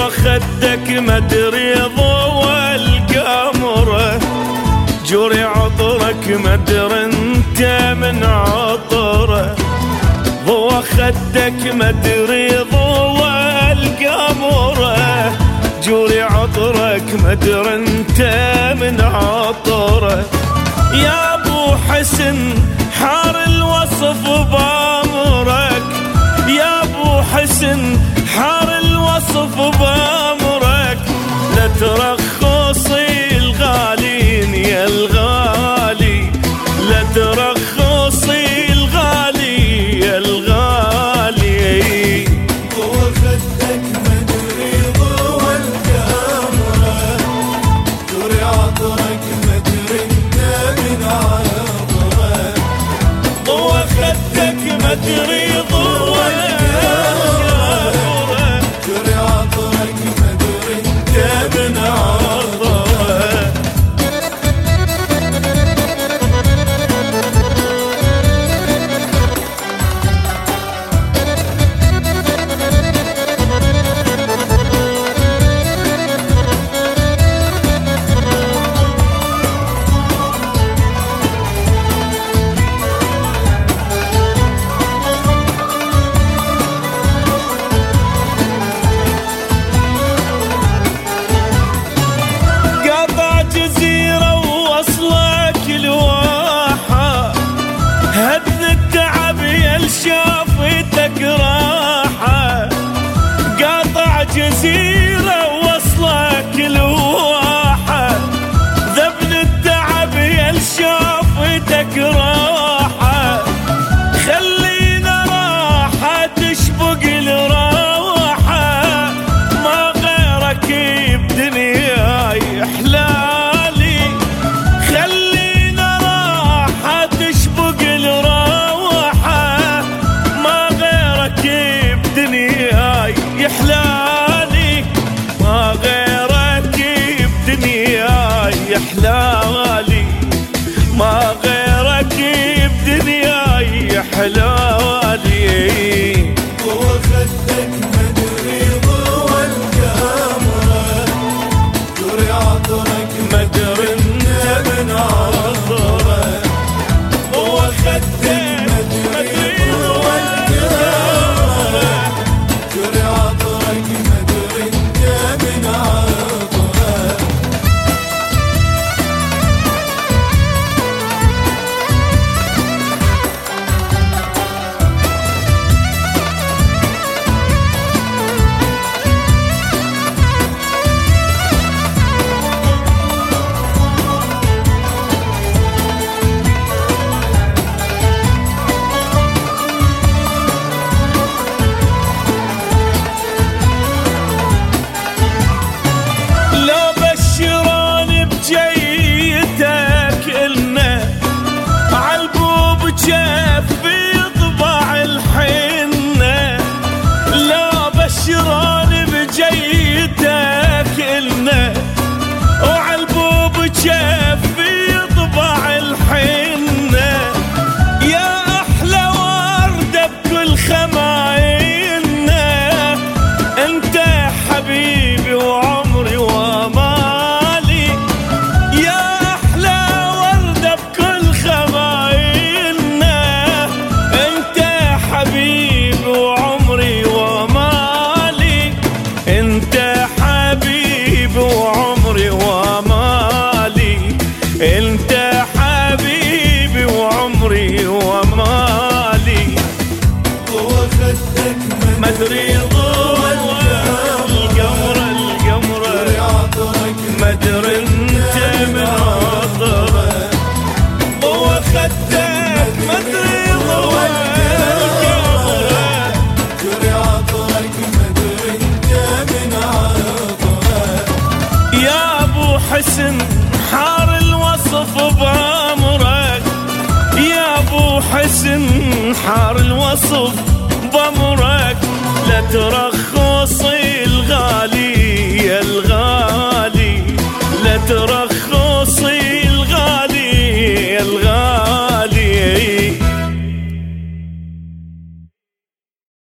خدك مدري ضوى القمرة، جوري عطرك مدري انت من عطره، ضوى خدك مدري ضوى القمرة، جوري عطرك مدري انت من عطره. يا ابو حسن حار الوصف بامرك، يا ابو حسن حار الوصف بامرك، لا ترخصي الغالين يا الغالي، لا ترخصي الغالي يا الغالي. وخدك مدري ضوى القمرة، جوري عطرك مدري انت من عطره، ضوى خدك مدري ضوى القمرة، جوري عطرك مدري انت من عطره. شافتك راحة، قاطع جزيرة وصلك الواحة، ذبل التعب يا شافتك راحة، خلينا راحة تشبق الراحة، ما غيرك بدنياي حلالي، خلينا راحة تشبق الراحة، يحلالي ما غيرك بدنياي يحلالي، ما غيرك بدنياي يحلالي. وخدك مدري ضوى القمرة، جوري عطرك مدري انت من عطره، وخدك مدري ضوى القمرة، جوري عطرك مدري انت من عطره. شافي طبع الحنة، يا أحلى وردة بكل خمايلنا، أنت حبيبي وعمري ومالي، يا أحلى وردة بكل خمايلنا، أنت حبيبي وعمري ومالي، أنت حبيبي وعمري ومالي، انت حبيبي وعمري ومالي. وخدك مدري ضوى القمرة، جوري عطرك مدري انت من عطره، ضوى خدك مدري ضوى القمرة، جوري عطرك مدري انت من عطره. يا ابو حسن حار الوصف بامرك، يا ابو حسن حار الوصف بامرك،